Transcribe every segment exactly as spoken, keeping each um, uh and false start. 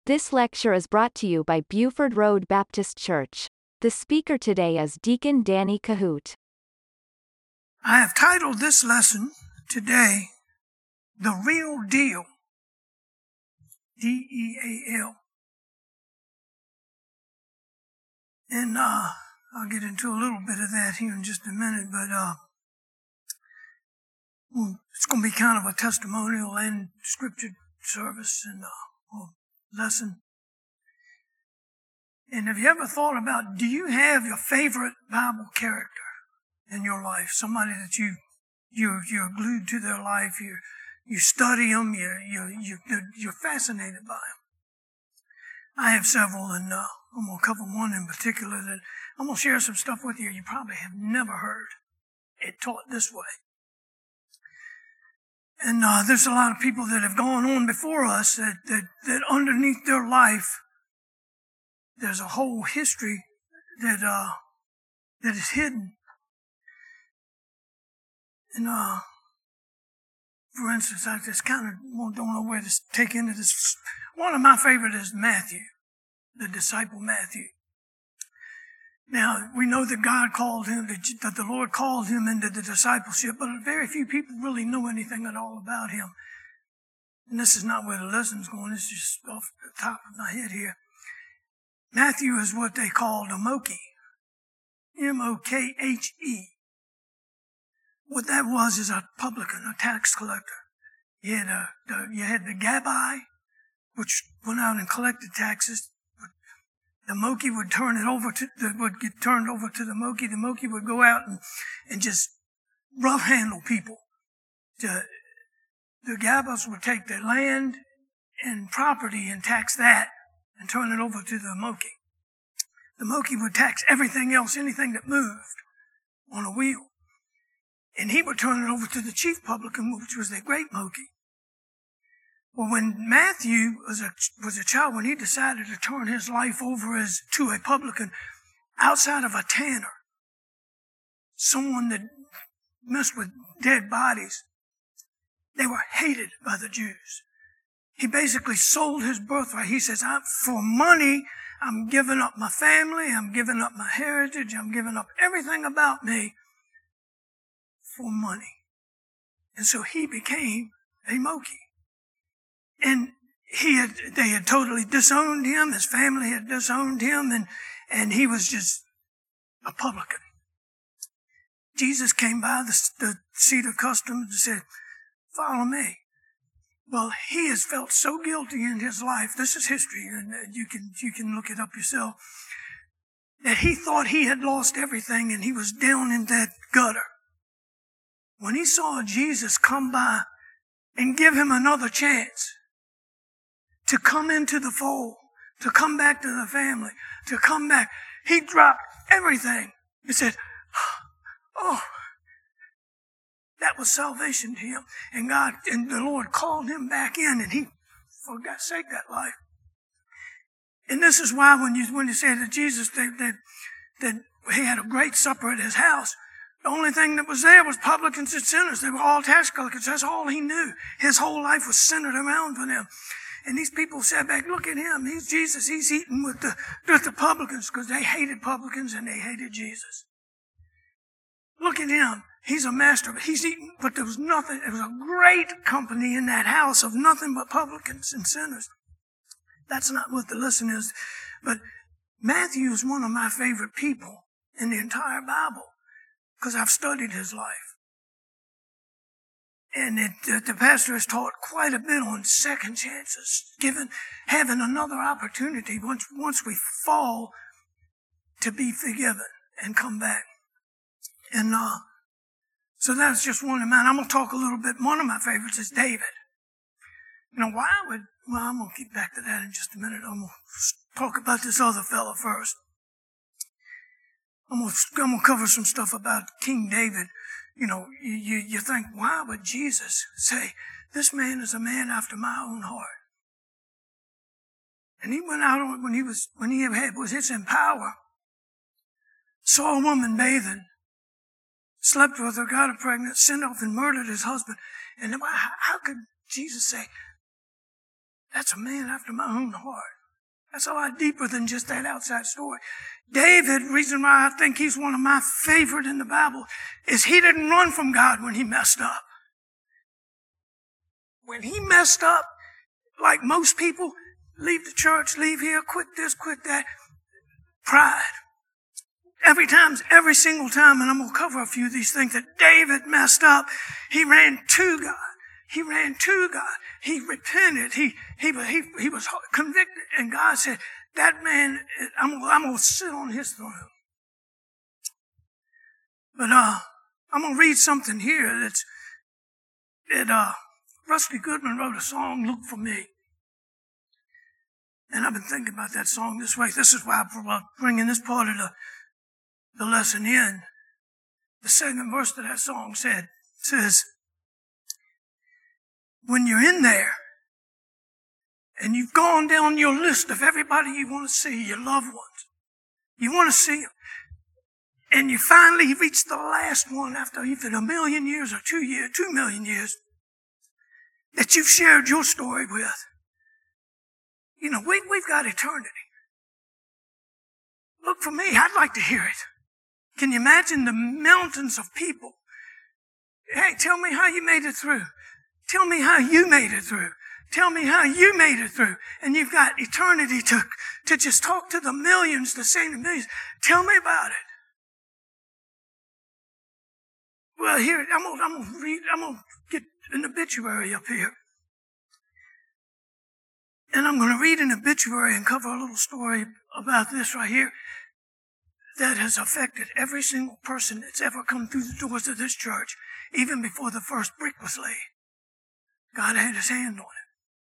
This lecture is brought to you by Buford Road Baptist Church. The speaker today is Deacon Danny Cahoot. I have titled this lesson today, The Real Deal. D E A L. And uh, I'll get into a little bit of that here in just a minute, but uh, well, it's going to be kind of a testimonial and scripture service and uh, well, lesson. And have you ever thought about, do you have your favorite Bible character in your life? Somebody that you, you're, you're glued to their life, you you study them, you, you, you, you're fascinated by them. I have several, and uh, I'm going to cover one in particular that I'm going to share some stuff with you you probably have never heard it taught this way. And uh, there's a lot of people that have gone on before us that, that, that underneath their life, there's a whole history that uh, that is hidden. And uh, for instance, I just kind of don't know where to take into this. One of my favorite is Matthew, the disciple Matthew. Now, we know that God called him, that the Lord called him into the discipleship, but very few people really know anything at all about him. And this is not where the lesson's going. It's just off the top of my head here. Matthew is what they called a Mokie. M O K H E. What that was is a publican, a tax collector. You had, a, the, you had the Gabbai, which went out and collected taxes. The Mokie would turn it over to, the, would get turned over to the Mokie. The Mokie would go out and, and just rough handle people. The, the Gabbas would take their land and property and tax that and turn it over to the Mokie. The Mokie would tax everything else, anything that moved on a wheel. And he would turn it over to the chief publican, which was the great Mokie. Well, when Matthew was a, was a child, when he decided to turn his life over as to a publican outside of a tanner, someone that messed with dead bodies, they were hated by the Jews. He basically sold his birthright. He says, I'm, for money, I'm giving up my family, I'm giving up my heritage, I'm giving up everything about me for money. And so he became a Mokie. And he had, they had totally disowned him, his family had disowned him, and, and he was just a publican. Jesus came by the, the seat of customs and said, follow me. Well, he has felt so guilty in his life, this is history, and you can, you can look it up yourself, that he thought he had lost everything and he was down in that gutter. When he saw Jesus come by and give him another chance to come into the fold, to come back to the family, to come back, he dropped everything. He said, oh, that was salvation to him. And God and the Lord called him back in, and he, for God's sake, that life. And this is why when you when you say that Jesus, that, that, that he had a great supper at his house, the only thing that was there was publicans and sinners. They were all tax collectors. That's all he knew. His whole life was centered around for them. And these people sat back, look at him. He's Jesus. He's eating with the, with the publicans because they hated publicans and they hated Jesus. Look at him. He's a master. He's eating, but there was nothing. There was a great company in that house of nothing but publicans and sinners. That's not what the lesson is. But Matthew is one of my favorite people in the entire Bible because I've studied his life. And it, uh, the pastor has taught quite a bit on second chances, given, having another opportunity once, once we fall to be forgiven and come back. And, uh, so that's just one of mine. I'm going to talk a little bit. One of my favorites is David. Now, why would, well, I'm going to get back to that in just a minute. I'm going to talk about this other fella first. I'm going to, I'm going to cover some stuff about King David. You know, you, you think, why would Jesus say, this man is a man after my own heart? And he went out on, when he was, when he had, was his in power, saw a woman bathing, slept with her, got her pregnant, sent off and murdered his husband. And how could Jesus say, That's a man after my own heart. That's a lot deeper than just that outside story. David, reason why I think he's one of my favorite in the Bible, is he didn't run from God when he messed up. When he messed up, like most people, leave the church, leave here, quit this, quit that. Pride. Every time, every single time, and I'm going to cover a few of these things that David messed up, he ran to God. He ran to God. He repented. He, he, he, he was convicted. And God said, that man, I'm, I'm going to sit on his throne. But, uh, I'm going to read something here that's, that, uh, Rusty Goodman wrote a song, Look for Me. And I've been thinking about that song this way. This is why I'm bringing this part of the, the lesson in. The second verse of that song said, says, when you're in there and you've gone down your list of everybody you want to see, your loved ones, you want to see them, and you finally reach the last one after either a million years or two years, two million years that you've shared your story with. You know, we, we've got eternity. Look for me. I'd like to hear it. Can you imagine the mountains of people? Hey, tell me how you made it through. Tell me how you made it through. Tell me how you made it through. And you've got eternity to, to just talk to the millions, to say to millions, tell me about it. Well, here, I'm gonna, I'm gonna read, I'm gonna get an obituary up here. And I'm going to read an obituary and cover a little story about this right here that has affected every single person that's ever come through the doors of this church, even before the first brick was laid. God had his hand on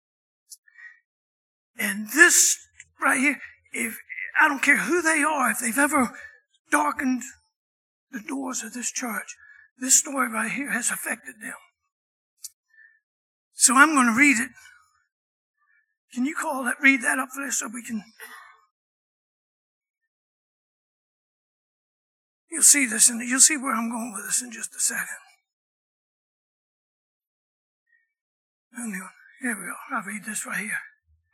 it. And this right here, if I don't care who they are, if they've ever darkened the doors of this church, this story right here has affected them. So I'm going to read it. Can you call that, read that up for us so we can... You'll see this, and you'll see where I'm going with this in just a second. Anyway, here we go. I'll read this right here.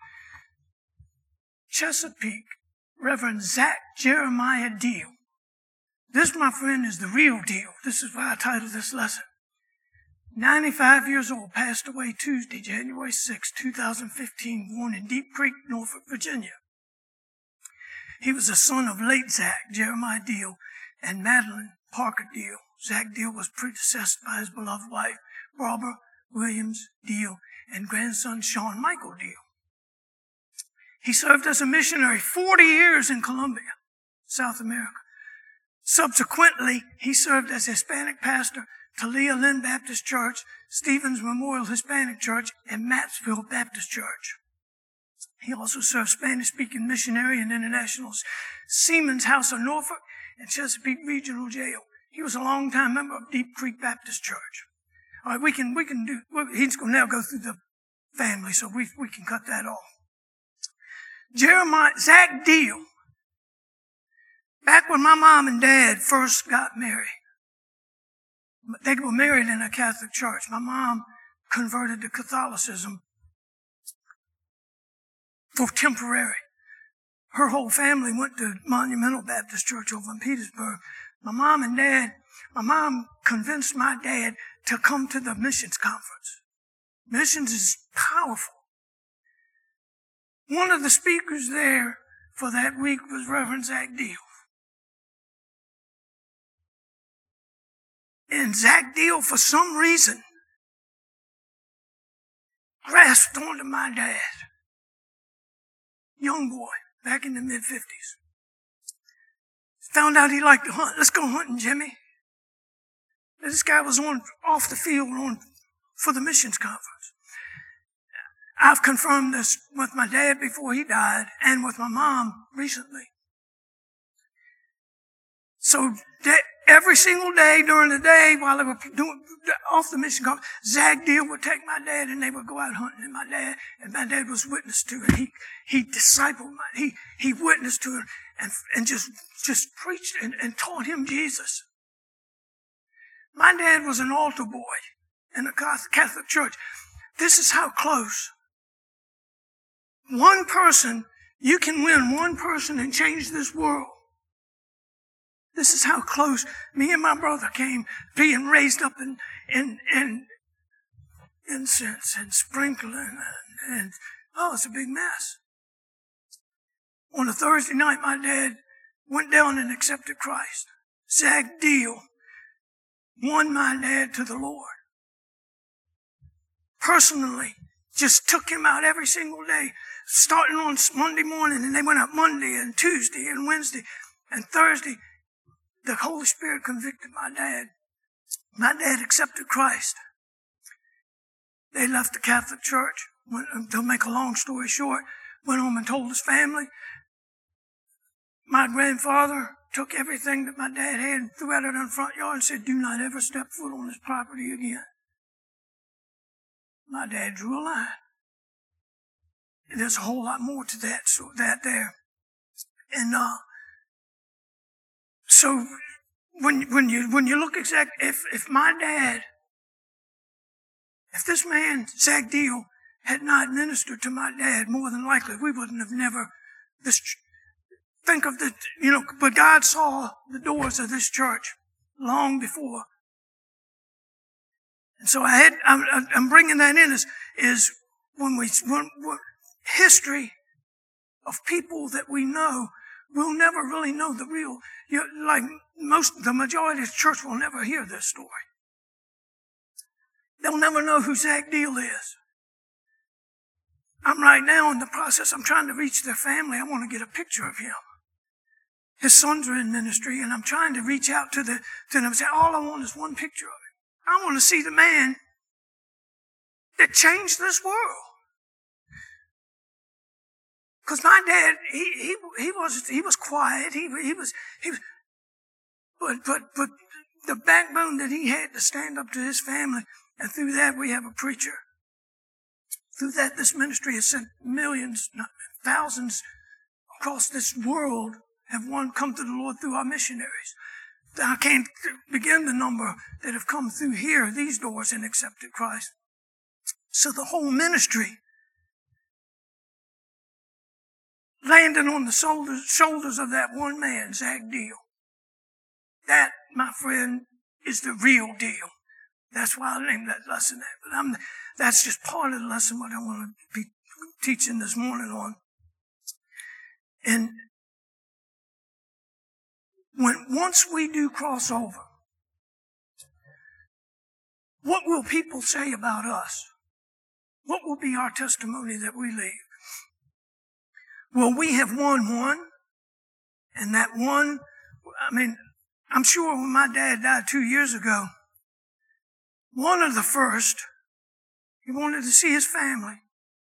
Chesapeake, Reverend Zach Jeremiah Deal. This, my friend, is the real deal. This is why I titled this lesson. ninety-five years old, passed away Tuesday, January sixth, twenty fifteen, born in Deep Creek, Norfolk, Virginia. He was the son of late Zach Jeremiah Deal and Madeline Parker Deal. Zach Deal was predecessed by his beloved wife, Barbara Williams Deal, and grandson Sean Michael Deal. He served as a missionary forty years in Colombia, South America. Subsequently, he served as Hispanic pastor to Leah Lynn Baptist Church, Stevens Memorial Hispanic Church, and Mattsville Baptist Church. He also served Spanish-speaking missionary in International Seamen's House of Norfolk and Chesapeake Regional Jail. He was a longtime member of Deep Creek Baptist Church. All right, we can, we can do, he's going to now go through the family, so we, we can cut that off. Jeremiah, Zach Deal. Back when my mom and dad first got married, they were married in a Catholic church. My mom converted to Catholicism for temporary. Her whole family went to Monumental Baptist Church over in Petersburg. My mom and dad, my mom convinced my dad to come to the missions conference. Missions is powerful. One of the speakers there for that week was Reverend Zach Deal. And Zach Deal, for some reason, grasped onto my dad. Young boy, back in the mid-fifties. Found out he liked to hunt. Let's go hunting, Jimmy. This guy was on off the field on for the missions conference. I've confirmed this with my dad before he died and with my mom recently. So that every single day during the day while they were doing off the mission conference, Zach Deal would take my dad and they would go out hunting, and my dad and my dad was witness to it. He he discipled my he he witnessed to it and and just just preached and, and taught him Jesus. My dad was an altar boy in a Catholic church. This is how close one person, you can win one person and change this world. This is how close me and my brother came, being raised up in, in, in incense and sprinkling and, and oh, it's a big mess. On a Thursday night, my dad went down and accepted Christ. Zach Deal won my dad to the Lord. Personally, just took him out every single day, starting on Monday morning, and they went out Monday and Tuesday and Wednesday and Thursday. The Holy Spirit convicted my dad. My dad accepted Christ. They left the Catholic Church. Went, to make a long story short, went home and told his family. My grandfather took everything that my dad had and threw it out in the front yard and said, "Do not ever step foot on this property again." My dad drew a line. There's a whole lot more to that, so that there. And uh, so when when you when you look exact, if if my dad, if this man Zach Deal had not ministered to my dad, more than likely we wouldn't have never this. Think of the, you know, but God saw the doors of this church long before. And so I had, I'm, I'm bringing that in is, is when we, when, when history of people that we know, we'll never really know the real, you know, like most, the majority of the church will never hear this story. They'll never know who Zach Deal is. I'm right now in the process, I'm trying to reach their family. I want to get a picture of him. His sons are in ministry, and I'm trying to reach out to, the, to them and say, all I want is one picture of him. I want to see the man that changed this world. Because my dad, he, he, he was, he was quiet. He, he was, he was, but, but, but the backbone that he had to stand up to his family, and through that we have a preacher. Through that, this ministry has sent millions, not thousands across this world have one come to the Lord through our missionaries. I can't begin the number that have come through here, these doors, and accepted Christ. So the whole ministry landed on the shoulders, shoulders of that one man, Zach Deal. That, my friend, is the real deal. That's why I named that lesson that. But I'm, that's just part of the lesson what I want to be teaching this morning on. And when once we do cross over, what will people say about us? What will be our testimony that we leave? Well, we have won one, and that one, I mean, I'm sure when my dad died two years ago, one of the first, he wanted to see his family.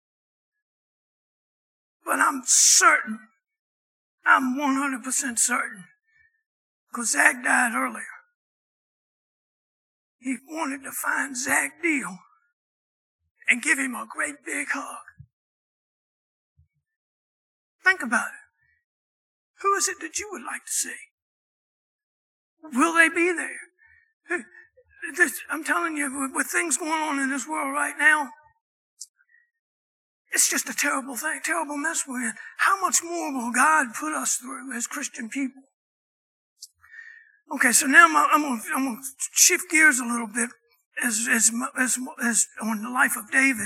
But I'm certain, I'm one hundred percent certain, because Zach died earlier. He wanted to find Zach Deal and give him a great big hug. Think about it. Who is it that you would like to see? Will they be there? I'm telling you, with, with things going on in this world right now, it's just a terrible thing, terrible mess we're in. How much more will God put us through as Christian people? Okay, so now I'm, I'm going I'm to shift gears a little bit as, as, as, as on the life of David.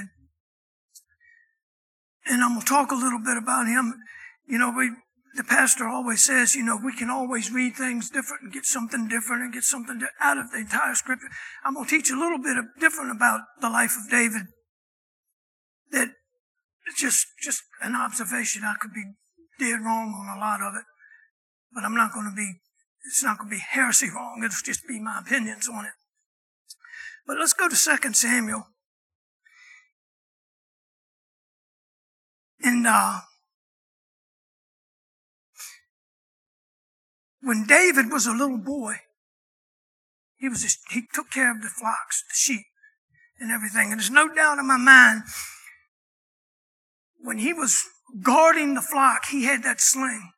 And I'm going to talk a little bit about him. You know, we, the pastor always says, you know, we can always read things different and get something different and get something out of the entire scripture. I'm going to teach a little bit of different about the life of David. That just, just an observation. I could be dead wrong on a lot of it, but I'm not going to be, it's not going to be heresy wrong. It'll just be my opinions on it. But let's go to Second Samuel. And, uh, when David was a little boy, he was just, he took care of the flocks, the sheep, and everything. And there's no doubt in my mind, when he was guarding the flock, he had that sling.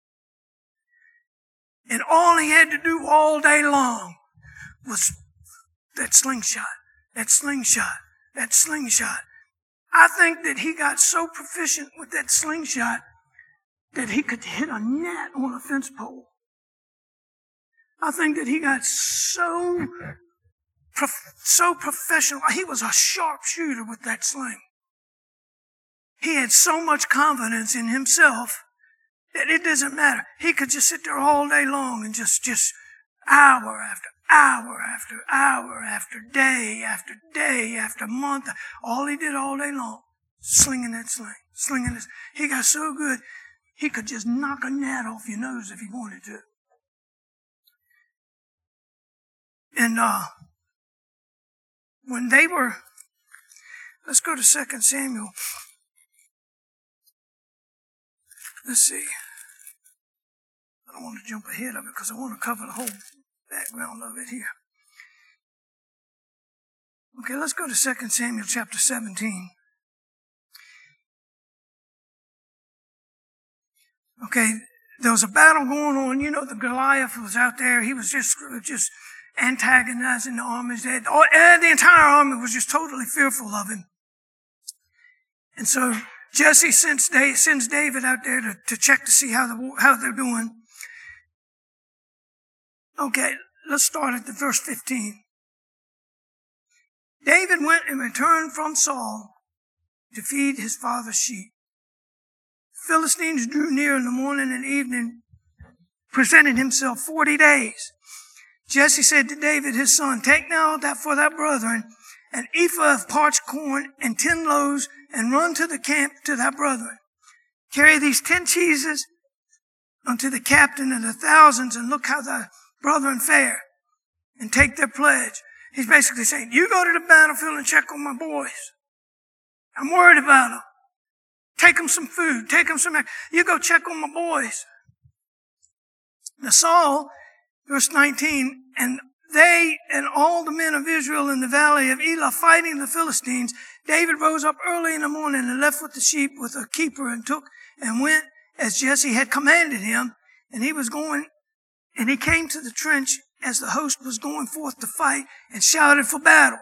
And all he had to do all day long was that slingshot, that slingshot, that slingshot. I think that he got so proficient with that slingshot that he could hit a net on a fence pole. I think that he got so, prof- so professional. He was a sharpshooter with that sling. He had so much confidence in himself that it doesn't matter. He could just sit there all day long and just, just hour after hour after hour after day after day after month. All he did all day long, slinging that sling, slinging this. He got so good, he could just knock a gnat off your nose if he wanted to. And uh, when they were, let's go to Second Samuel. Let's see. I don't want to jump ahead of it because I want to cover the whole background of it here. Okay, let's go to Second Samuel chapter seventeen. Okay, there was a battle going on. You know, the Goliath was out there. He was just, just antagonizing the armies. They had, the entire army was just totally fearful of him. And so Jesse sends, sends David out there to, to check to see how, the, how they're doing. Okay, let's start at the verse fifteen. David went and returned from Saul to feed his father's sheep. Philistines drew near in the morning and evening, presented himself forty days. Jesse said to David, his son, take now that for thy brethren an ephah of parched corn and ten loaves, and run to the camp to thy brethren. Carry these ten cheeses unto the captain of the thousands, and look how thy brethren fare, and take their pledge. He's basically saying, you go to the battlefield and check on my boys. I'm worried about them. Take them some food. Take them some, you go check on my boys. Now Saul, verse nineteen, and they and all the men of Israel in the valley of Elah fighting the Philistines, David rose up early in the morning and left with the sheep with a keeper and took and went as Jesse had commanded him. And he was going, and he came to the trench as the host was going forth to fight and shouted for battle.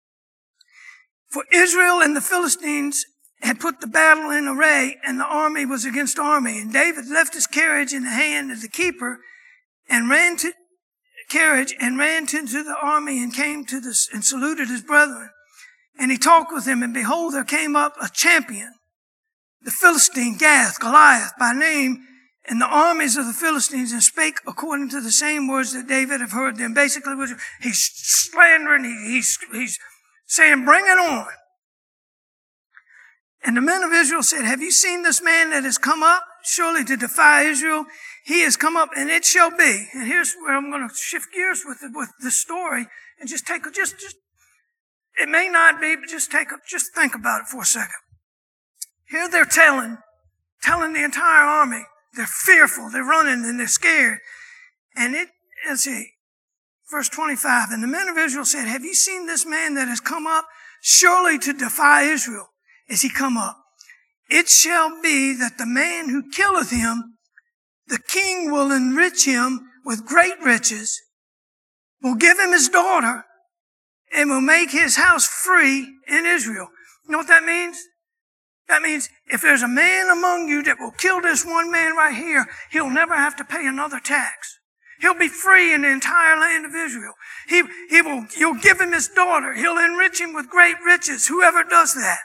For Israel and the Philistines had put the battle in array, and the army was against army. And David left his carriage in the hand of the keeper and ran to carriage and ran to, to the army and came to this and saluted his brethren. And he talked with them, and behold, there came up a champion, the Philistine Gath, Goliath by name, and the armies of the Philistines, and spake according to the same words that David have heard them. Basically, he's slandering, he, he's, he's saying, bring it on. And the men of Israel said, have you seen this man that has come up, surely to defy Israel? He has come up, and it shall be. And here's where I'm going to shift gears with the, with the story, and just take a, just, just, it may not be, but just take a, just think about it for a second. Here they're telling, telling the entire army, they're fearful, they're running, and they're scared. And it, let's see, verse twenty-five, and the men of Israel said, have you seen this man that has come up, surely to defy Israel? Is he come up? It shall be that the man who killeth him, the king will enrich him with great riches, will give him his daughter, and will make his house free in Israel. You know what that means? That means if there's a man among you that will kill this one man right here, he'll never have to pay another tax. He'll be free in the entire land of Israel. He, he will, you'll give him his daughter. He'll enrich him with great riches. Whoever does that.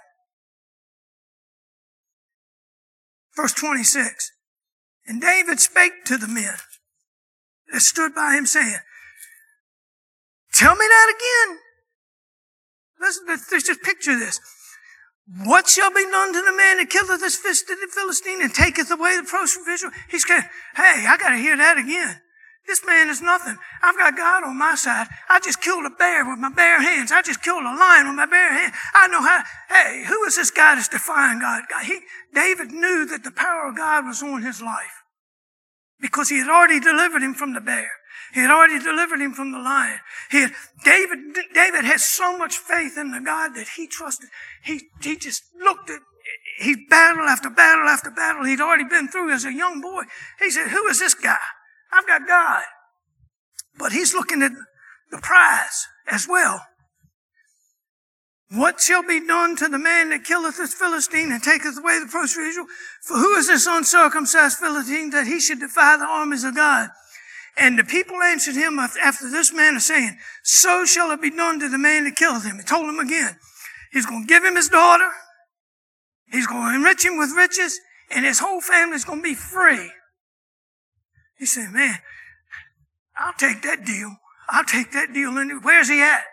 Verse twenty-six. And David spake to the men that stood by him, saying, tell me that again. Let's, let's just picture this. What shall be done to the man that killeth this Philistine and taketh away the produce of Israel? He's going, hey, I got to hear that again. This man is nothing. I've got God on my side. I just killed a bear with my bare hands. I just killed a lion with my bare hands. I know how, hey, who is this guy that's defying God? God he, David knew that the power of God was on his life because he had already delivered him from the bear. He had already delivered him from the lion. He had, David, David had so much faith in the God that he trusted. He, he just looked at, he battle after battle after battle he'd already been through as a young boy. He said, who is this guy? I've got God. But he's looking at the prize as well. What shall be done to the man that killeth this Philistine and taketh away the first of Israel? For who is this uncircumcised Philistine that he should defy the armies of God? And the people answered him after this manner, saying, so shall it be done to the man that killeth him. He told him again, he's going to give him his daughter, he's going to enrich him with riches, and his whole family's going to be free. He said, man, I'll take that deal. I'll take that deal. Where's he at?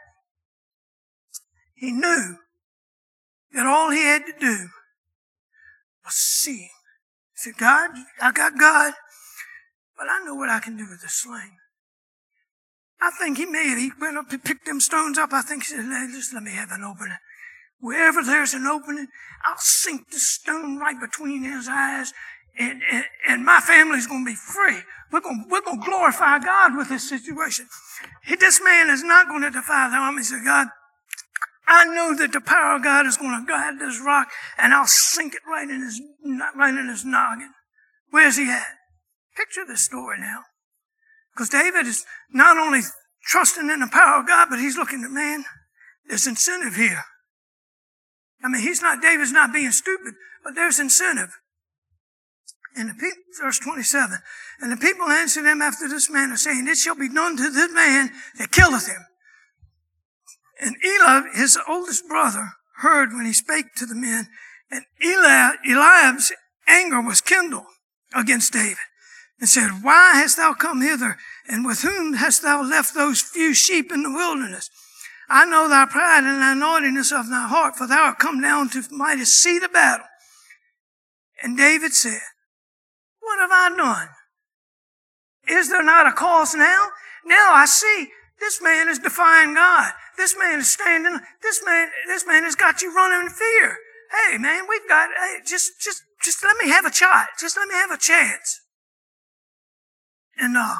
He knew that all he had to do was see him. He said, God, I got God, but I know what I can do with the sling. I think he may have, he went up and picked them stones up. I think he said, just let me have an opening. Wherever there's an opening, I'll sink the stone right between his eyes, and, and, and my family's going to be free. We're going, we're going to glorify God with this situation. He, this man is not going to defy the armies of God. I know that the power of God is going to guide this rock, and I'll sink it right in his, right in his noggin. Where's he at? Picture this story now. Because David is not only trusting in the power of God, but he's looking at, man, there's incentive here. I mean, he's not, David's not being stupid, but there's incentive. And the people, verse twenty-seven, and the people answered him after this manner, saying, it shall be done to this man that killeth him. And Eliab, his oldest brother, heard when he spake to the men, and Eliab, Eliab's anger was kindled against David, and said, why hast thou come hither, and with whom hast thou left those few sheep in the wilderness? I know thy pride and thy naughtiness of thy heart, for thou art come down to mighty see the battle. And David said, what have I done? Is there not a cause now? Now I see this man is defying God. This man is standing, this man, this man has got you running in fear. Hey man, we've got, hey, just, just, just let me have a shot. Just let me have a chance. And, uh,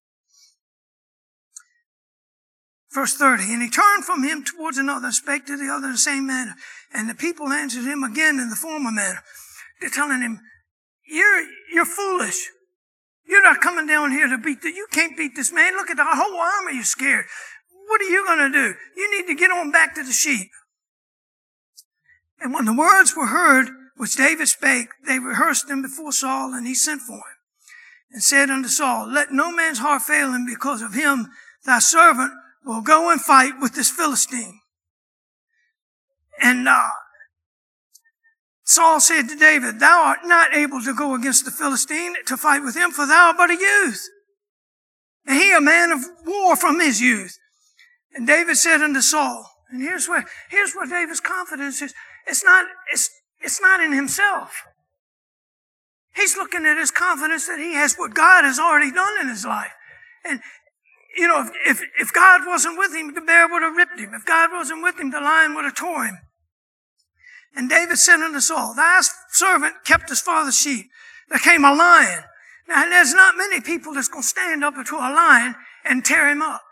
verse thirty, and he turned from him towards another and spake to the other in the same manner. And the people answered him again in the former manner. They're telling him, you're, you're foolish. You're not coming down here to beat the, you can't beat this man. Look at the whole army, you're scared. What are you going to do? You need to get on back to the sheep. And when the words were heard, which David spake, they rehearsed them before Saul, and he sent for him, and said unto Saul, let no man's heart fail him, because of him thy servant will go and fight with this Philistine. And uh, Saul said to David, thou art not able to go against the Philistine to fight with him, for thou art but a youth, and he a man of war from his youth. And David said unto Saul, and here's where, here's where David's confidence is. It's not, it's, it's not in himself. He's looking at his confidence that he has what God has already done in his life. And, you know, if, if, if God wasn't with him, the bear would have ripped him. If God wasn't with him, the lion would have tore him. And David said unto Saul, thy servant kept his father's sheep. There came a lion. Now, there's not many people that's going to stand up to a lion and tear him up.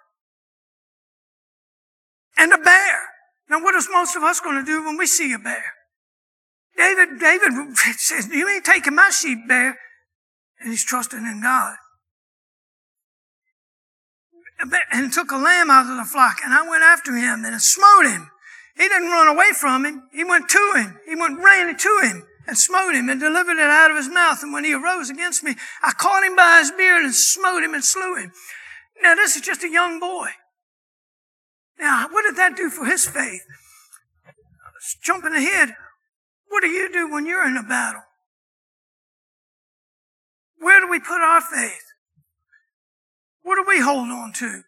And a bear. Now, what is most of us going to do when we see a bear? David, David says, you ain't taking my sheep, bear. And he's trusting in God. And took a lamb out of the flock, and I went after him and smote him. He didn't run away from him. He went to him. He went ran to him and smote him and delivered it out of his mouth. And when he arose against me, I caught him by his beard and smote him and slew him. Now, this is just a young boy. Now, what did that do for his faith? Jumping ahead, what do you do when you're in a battle? Where do we put our faith? What do we hold on to?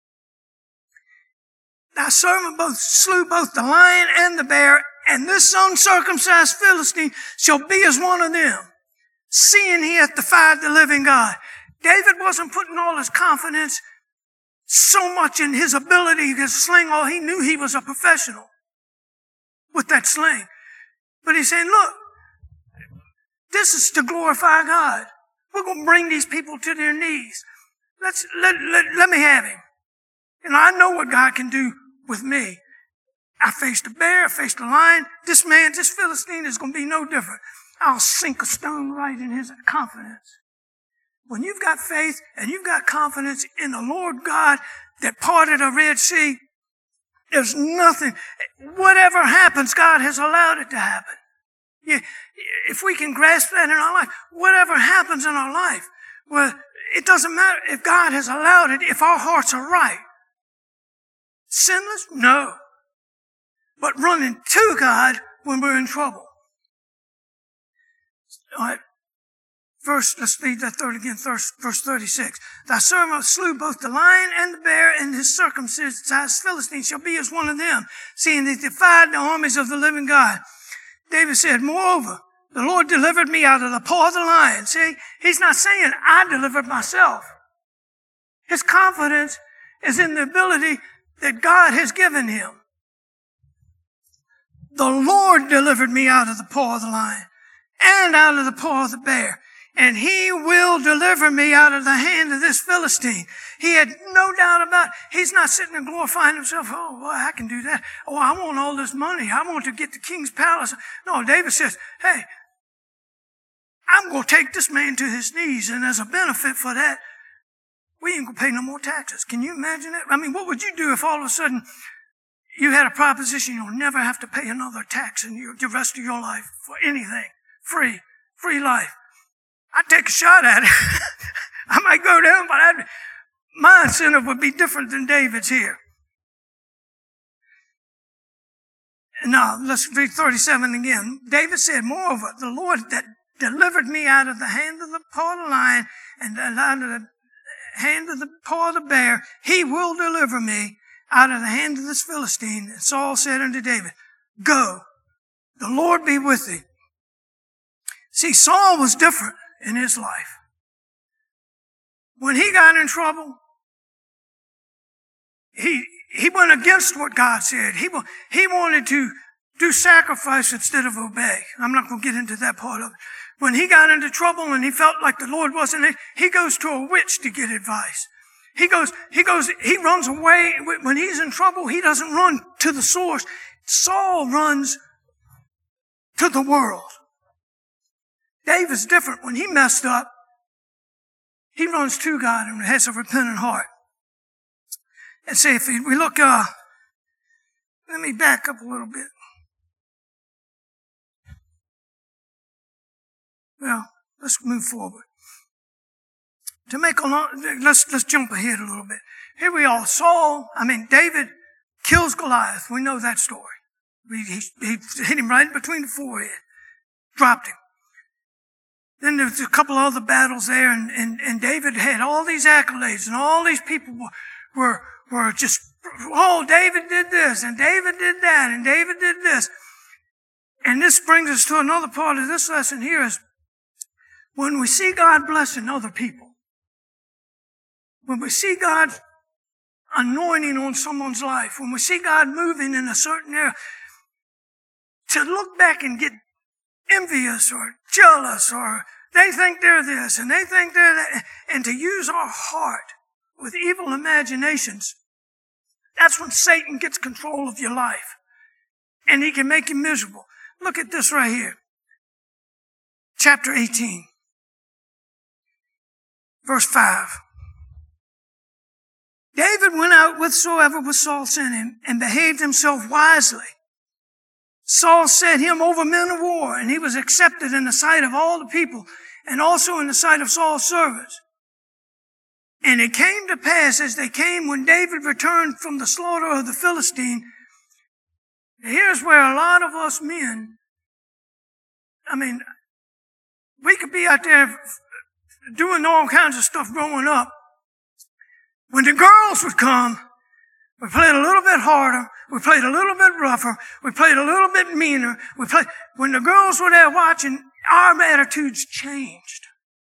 Thy servant both slew both the lion and the bear, and this uncircumcised Philistine shall be as one of them, seeing he hath defied the living God. David wasn't putting all his confidence so much in his ability to sling. All he knew, he was a professional with that sling. But he's saying, look, this is to glorify God. We're going to bring these people to their knees. Let's, let, let, let me have him. And I know what God can do with me. I faced a bear, I faced a lion. This man, this Philistine is going to be no different. I'll sink a stone right in his confidence. When you've got faith and you've got confidence in the Lord God that parted a Red Sea, There's nothing, whatever happens, God has allowed it to happen. Yeah, if we can grasp that in our life, whatever happens in our life, well, it doesn't matter if God has allowed it, if our hearts are right. Sinless? No. But running to God when we're in trouble. All right. Verse, let's read that third again, verse, verse thirty-six. Thy servant slew both the lion and the bear, and his circumcised Philistine shall be as one of them, seeing they defied the armies of the living God. David said, moreover, the Lord delivered me out of the paw of the lion. See, he's not saying I delivered myself. His confidence is in the ability that God has given him. The Lord delivered me out of the paw of the lion and out of the paw of the bear. And he will deliver me out of the hand of this Philistine. He had no doubt about it. He's not sitting there glorifying himself. Oh, boy, I can do that. Oh, I want all this money. I want to get the king's palace. No, David says, hey, I'm going to take this man to his knees. And as a benefit for that, we ain't going to pay no more taxes. Can you imagine it? I mean, what would you do if all of a sudden you had a proposition you'll never have to pay another tax in your, the rest of your life for anything? Free, free life. I'd take a shot at it. I might go down, but I'd, my incentive would be different than David's here. Now, let's read thirty-seven again. David said, moreover, the Lord that delivered me out of the hand of the paw of the lion and out of the hand of the paw of the bear, he will deliver me out of the hand of this Philistine. And Saul said unto David, go, the Lord be with thee. See, Saul was different in his life. When he got in trouble, he he went against what God said. He, he wanted to do sacrifice instead of obey. I'm not going to get into that part of it. When he got into trouble and he felt like the Lord wasn't there, he goes to a witch to get advice. He goes, he goes, he runs away. When he's in trouble, he doesn't run to the source. Saul runs to the world. David's different. When he messed up, he runs to God and has a repentant heart. And say, if we look, uh, let me back up a little bit. Well, let's move forward. To make a long, let's, let's jump ahead a little bit. Here we are. Saul, I mean, David kills Goliath. We know that story. He, he, he hit him right between the forehead. Dropped him. Then there was a couple other battles there, and, and, and David had all these accolades, and all these people were, were, were just, oh, David did this, and David did that, and David did this. And this brings us to another part of this lesson here is when we see God blessing other people, when we see God anointing on someone's life, when we see God moving in a certain area, to look back and get envious or jealous or they think they're this and they think they're that, and to use our heart with evil imaginations, that's when Satan gets control of your life and he can make you miserable. Look at this right here. Chapter eighteen, verse five. David went out whithersoever was Saul sent him and behaved himself wisely. Saul set him over men of war, and he was accepted in the sight of all the people, and also in the sight of Saul's servants. And it came to pass as they came when David returned from the slaughter of the Philistine. Here's where a lot of us men, I mean, we could be out there doing all kinds of stuff growing up. When the girls would come, we played a little bit harder. We played a little bit rougher. We played a little bit meaner. We played, when the girls were there watching, our attitudes changed.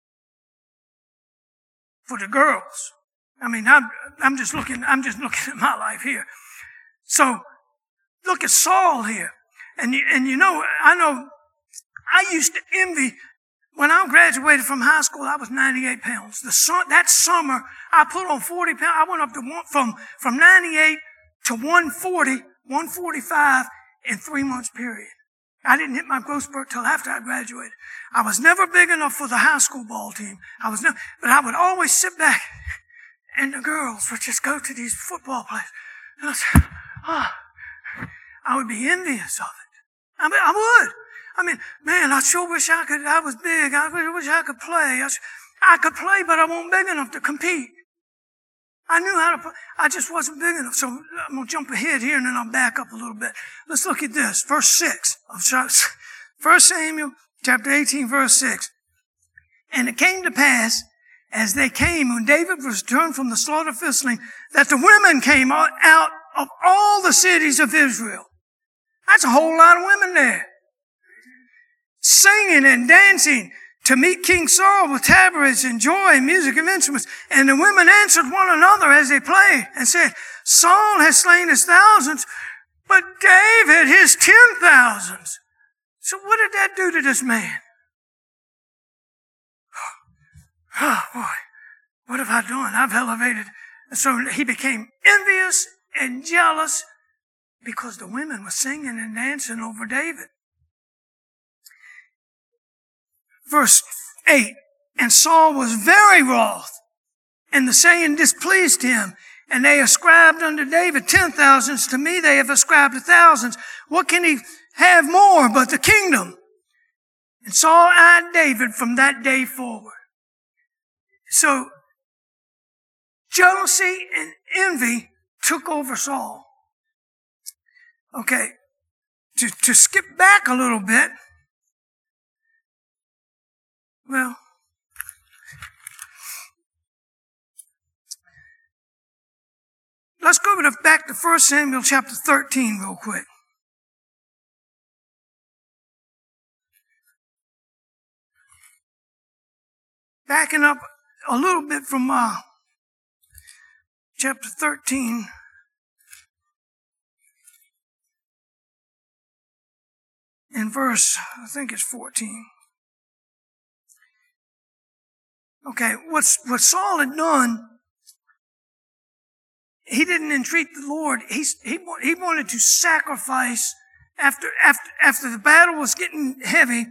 For the girls. I mean, I'm, I'm just looking, I'm just looking at my life here. So, look at Saul here. And you, and you know, I know, I used to envy, when I graduated from high school, I was ninety-eight pounds. The su- that summer, I put on forty pounds. I went up to one, from, from ninety-eight to one forty, one forty-five in three months period. I didn't hit my growth spurt till after I graduated. I was never big enough for the high school ball team. I was never, but I would always sit back and the girls would just go to these football plays. And I said, oh, I would be envious of it. I mean, I would. I mean, man, I sure wish I could, I was big. I wish I could play. I, I could play, but I wasn't big enough to compete. I knew how to play. I just wasn't big enough. So I'm going to jump ahead here and then I'll back up a little bit. Let's look at this. Verse six of First Samuel chapter eighteen, verse six. And it came to pass, as they came, when David was returned from the slaughter of Philistine, that the women came out of all the cities of Israel. That's a whole lot of women there. Singing and dancing to meet King Saul with tabrets and joy and music and instruments. And the women answered one another as they played and said, Saul has slain his thousands, but David his ten thousands. So what did that do to this man? Oh boy, what have I done? I've elevated. And so he became envious and jealous because the women were singing and dancing over David. Verse eight, and Saul was very wroth, and the saying displeased him, and they ascribed unto David ten thousands. To me they have ascribed thousands. What can he have more but the kingdom? And Saul eyed David from that day forward. So, jealousy and envy took over Saul. Okay, to, to skip back a little bit, well, let's go to, back to First Samuel chapter thirteen real quick. Backing up a little bit from uh, chapter thirteen. In verse, I think it's fourteen. Okay, what's, what Saul had done, he didn't entreat the Lord. He, he, he wanted to sacrifice after, after, after the battle was getting heavy.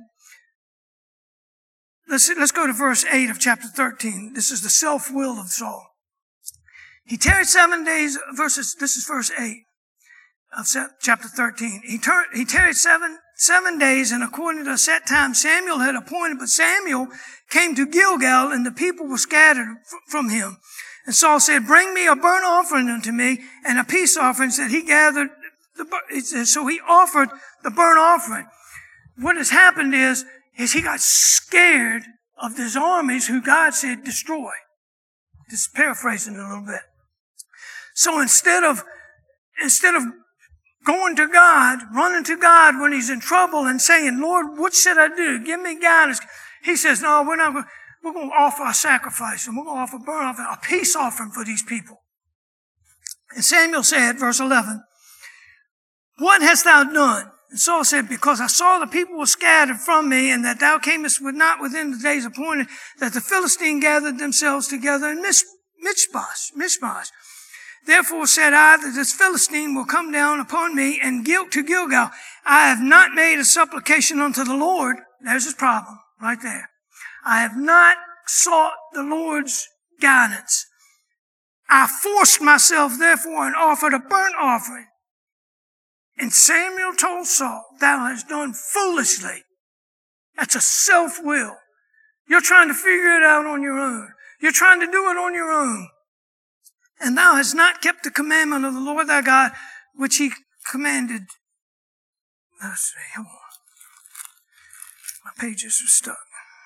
Let's, let's go to verse eight of chapter thirteen. This is the self-will of Saul. He tarried seven days, verses, this is verse eight of chapter thirteen. He, tar, he tarried seven, seven days, and according to the set time Samuel had appointed, but Samuel came to Gilgal, and the people were scattered f- from him. And Saul said, bring me a burnt offering unto me, and a peace offering. So he gathered, the, so he offered the burnt offering. What has happened is, is he got scared of these armies who God said destroy. Just paraphrasing it a little bit. So instead of, instead of going to God, running to God when he's in trouble and saying, Lord, what should I do? Give me guidance. He says, no, we're not going, we're going to offer a sacrifice, and we're going to offer a burnt offering, a peace offering for these people. And Samuel said, verse eleven, what hast thou done? And Saul said, because I saw the people were scattered from me, and that thou camest not within the days appointed, that the Philistine gathered themselves together in Michmash. Michmash. Therefore said I that this Philistine will come down upon me and guilt to Gilgal. I have not made a supplication unto the Lord. There's his problem right there. I have not sought the Lord's guidance. I forced myself therefore and offered a burnt offering. And Samuel told Saul, thou hast done foolishly. That's a self-will. You're trying to figure it out on your own. You're trying to do it on your own. And thou hast not kept the commandment of the Lord thy God, which he commanded. Let's see, hold on. My pages are stuck.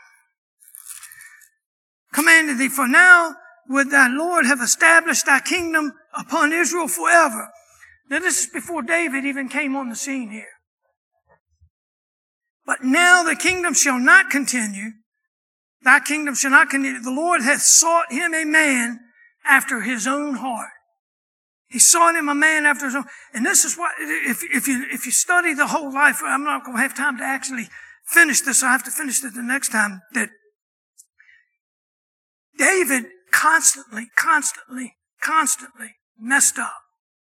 Commanded thee, for now would thy Lord have established thy kingdom upon Israel forever. Now this is before David even came on the scene here. But now the kingdom shall not continue. Thy kingdom shall not continue. The Lord hath sought him a man after his own heart. He sought him a man after his own. And this is what, if, if you, if you study the whole life, I'm not going to have time to actually finish this. I have to finish it the next time. That David constantly, constantly, constantly messed up.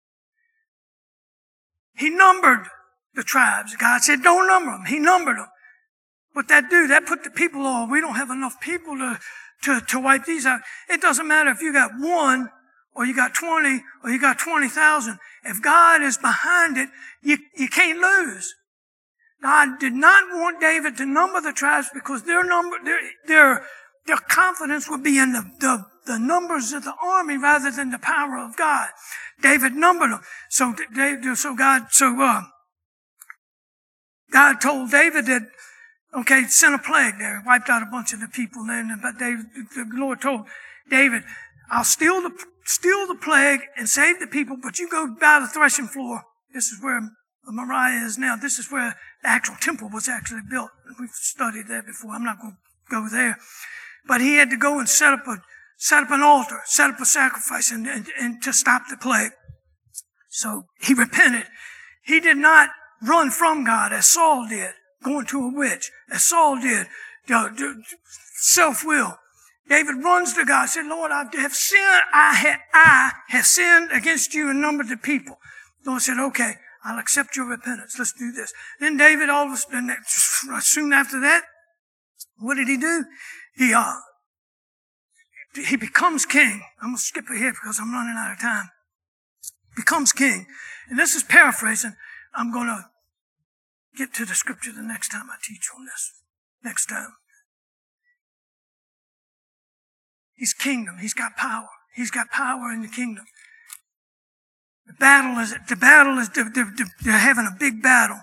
He numbered the tribes. God said, don't number them. He numbered them. But that dude, that put the people on. We don't have enough people to, to, to wipe these out. It doesn't matter if you got one or you got twenty, or you got twenty thousand. If God is behind it, you, you can't lose. God did not want David to number the tribes because their number, their, their, their confidence would be in the, the, the numbers of the army rather than the power of God. David numbered them. So, so God, so, uh, God told David that, okay, sent a plague there, wiped out a bunch of the people there, but David, the Lord told David, I'll steal the, steal the plague and save the people, but you go by the threshing floor. This is where Moriah is now. This is where the actual temple was actually built. We've studied that before. I'm not going to go there. But he had to go and set up a, set up an altar, set up a sacrifice and, and, and to stop the plague. So he repented. He did not run from God as Saul did, going to a witch, as Saul did, self-will. David runs to God, said, Lord, I have sinned, I have, I have sinned against you and numbered the people. The Lord said, okay, I'll accept your repentance. Let's do this. Then David, all of a sudden, soon after that, what did he do? He, uh, he becomes king. I'm going to skip ahead because I'm running out of time. Becomes king. And this is paraphrasing. I'm going to get to the scripture the next time I teach on this. Next time. He's kingdom. He's got power. He's got power in the kingdom. The battle is, the battle is, they're, they're, they're having a big battle.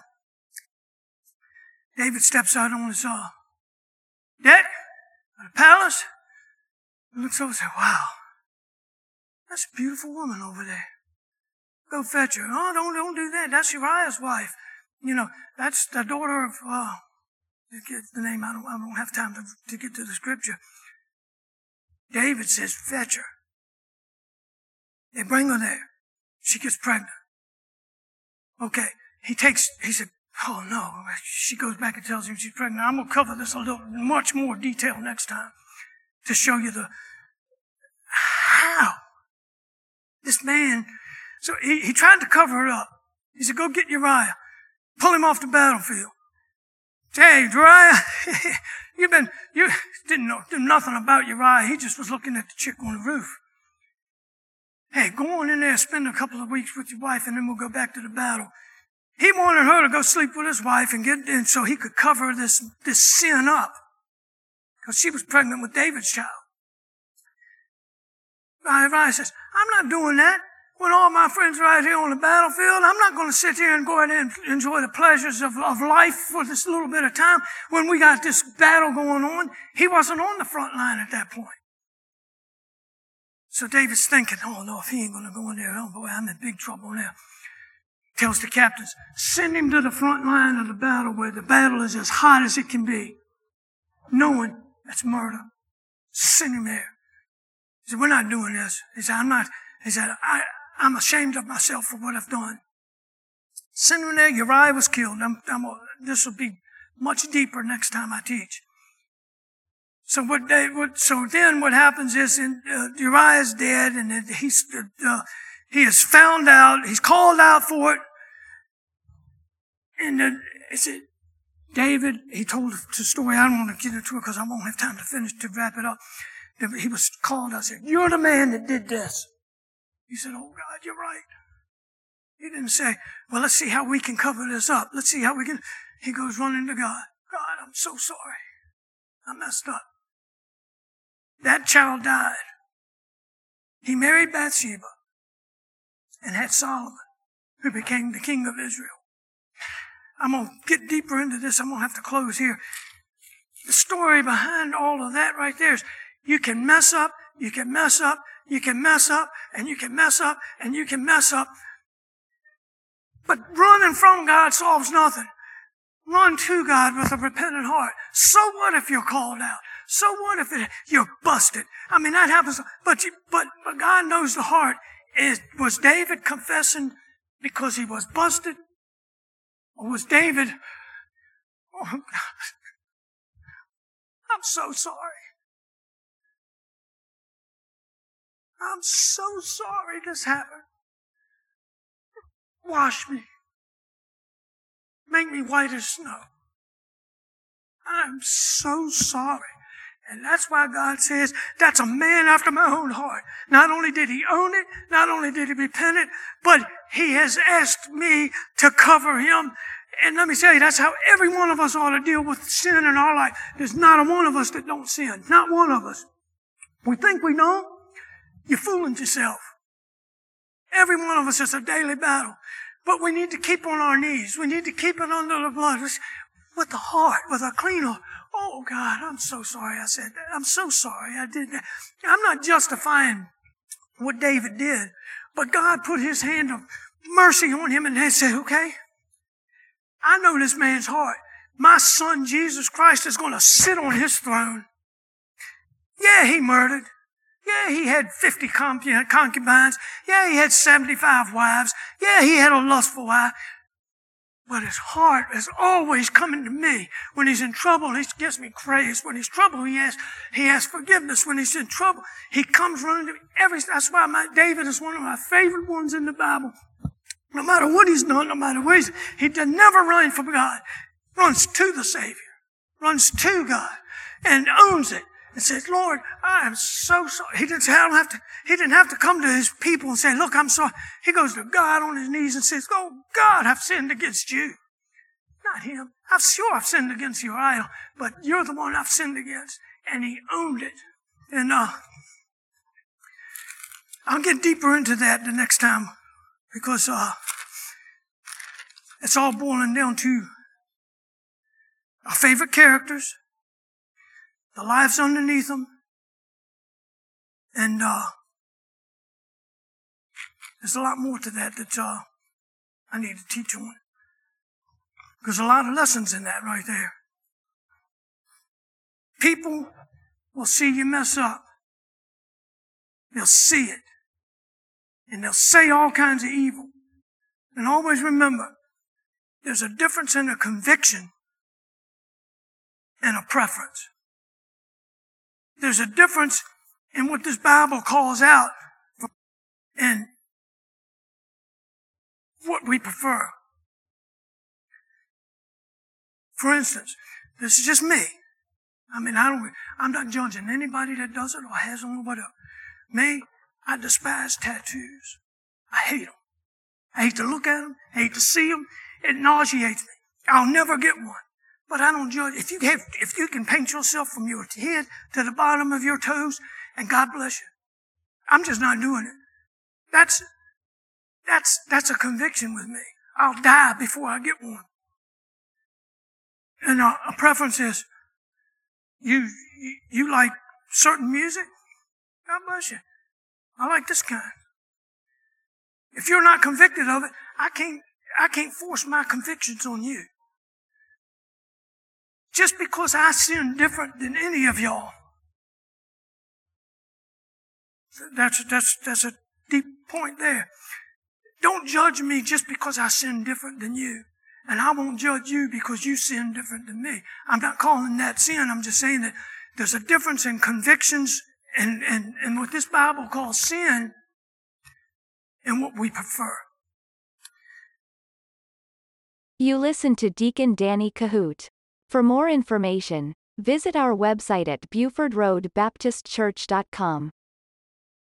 David steps out on his, uh, deck, the palace, and looks over and says, wow, that's a beautiful woman over there. Go fetch her. Oh, don't, don't do that. That's Uriah's wife. You know, that's the daughter of, uh, get the name, I don't, I don't have time to, to get to the scripture. David says, fetch her. They bring her there. She gets pregnant. Okay. He takes, he said, oh no. She goes back and tells him she's pregnant. I'm going to cover this a little, much more detail next time to show you the, how this man, so he, he tried to cover it up. He said, go get Uriah. Pull him off the battlefield. Say, hey, Uriah, you've been, you didn't know, did nothing about Uriah. He just was looking at the chick on the roof. Hey, go on in there, spend a couple of weeks with your wife, and then we'll go back to the battle. He wanted her to go sleep with his wife and get in so he could cover this, this sin up. Because she was pregnant with David's child. Uriah says, I'm not doing that. When all my friends are right here on the battlefield, I'm not going to sit here and go ahead and enjoy the pleasures of, of life for this little bit of time when we got this battle going on. He wasn't on the front line at that point. So David's thinking, oh no, if he ain't going to go in there, oh boy, I'm in big trouble now. Tells the captains, send him to the front line of the battle where the battle is as hot as it can be. Knowing that's murder. Send him there. He said, we're not doing this. He said, I'm not, he said, I, I'm ashamed of myself for what I've done. Send him there. Uriah was killed. I'm, I'm, this will be much deeper next time I teach. So what they, what, so then what happens is, in, uh, Uriah is dead, and he's, uh, he is found out. He's called out for it, and then it's it. David. He told the story. I don't want to get into it because I won't have time to finish to wrap it up. He was called out. Said, "You're the man that did this." He said, "Oh God, you're right." He didn't say, "Well, let's see how we can cover this up. Let's see how we can." He goes running to God. God, I'm so sorry. I messed up. That child died. He married Bathsheba and had Solomon, who became the king of Israel. I'm going to get deeper into this. I'm going to have to close here. The story behind all of that right there is you can mess up, you can mess up, you can mess up, and you can mess up, and you can mess up. But running from God solves nothing. Run to God with a repentant heart. So what if you're called out? So what if it, you're busted? I mean, that happens. But, you, but, but God knows the heart. Is, was David confessing because he was busted? Or was David, oh God, I'm so sorry. I'm so sorry this happened. Wash me. Make me white as snow. I'm so sorry. And that's why God says, that's a man after my own heart. Not only did he own it, not only did he repent it, but he has asked me to cover him. And let me tell you, that's how every one of us ought to deal with sin in our life. There's not a one of us that don't sin. Not one of us. We think we don't. You're fooling yourself. Every one of us is a daily battle. But we need to keep on our knees. We need to keep it under the blood with the heart, with a clean heart. Oh, God, I'm so sorry I said that. I'm so sorry I did that. I'm not justifying what David did, but God put his hand of mercy on him and they said, okay, I know this man's heart. My son, Jesus Christ, is going to sit on his throne. Yeah, he murdered. Yeah, he had fifty concubines. Yeah, he had seventy-five wives. Yeah, he had a lustful wife. But his heart is always coming to me. When he's in trouble, he gets me crazed. When he's in trouble, he asks, he asks forgiveness. When he's in trouble, he comes running to me. Every, that's why my, David is one of my favorite ones in the Bible. No matter what he's done, no matter what he's, he does never run from God. Runs to the Savior. Runs to God. And owns it. And says, Lord, I am so sorry. He didn't say, I don't have to, he didn't have to come to his people and say, look, I'm sorry. He goes to God on his knees and says, oh, God, I've sinned against you. Not him. I'm sure I've sinned against your idol, but you're the one I've sinned against. And he owned it. And, uh, I'll get deeper into that the next time because, uh, it's all boiling down to our favorite characters, the lives underneath them, and uh, there's a lot more to that that uh, I need to teach on. There's a lot of lessons in that right there. People will see you mess up. They'll see it. And they'll say all kinds of evil. And always remember, there's a difference in a conviction and a preference. There's a difference in what this Bible calls out and what we prefer. For instance, this is just me. I mean, I don't, I'm not judging anybody that does it or has them or whatever. Me, I despise tattoos. I hate them. I hate to look at them. I hate to see them. It nauseates me. I'll never get one. But I don't judge. If you have, if you can paint yourself from your head to the bottom of your toes, and God bless you. I'm just not doing it. That's, that's, that's a conviction with me. I'll die before I get one. And uh, a preference is, you, you, you like certain music? God bless you. I like this kind. If you're not convicted of it, I can't, I can't force my convictions on you. Just because I sin different than any of y'all. That's, that's, that's a deep point there. Don't judge me just because I sin different than you. And I won't judge you because you sin different than me. I'm not calling that sin. I'm just saying that there's a difference in convictions and, and, and what this Bible calls sin and what we prefer. You listen to Deacon Danny Kahoot. For more information, visit our website at Buford Road Baptist Church dot com.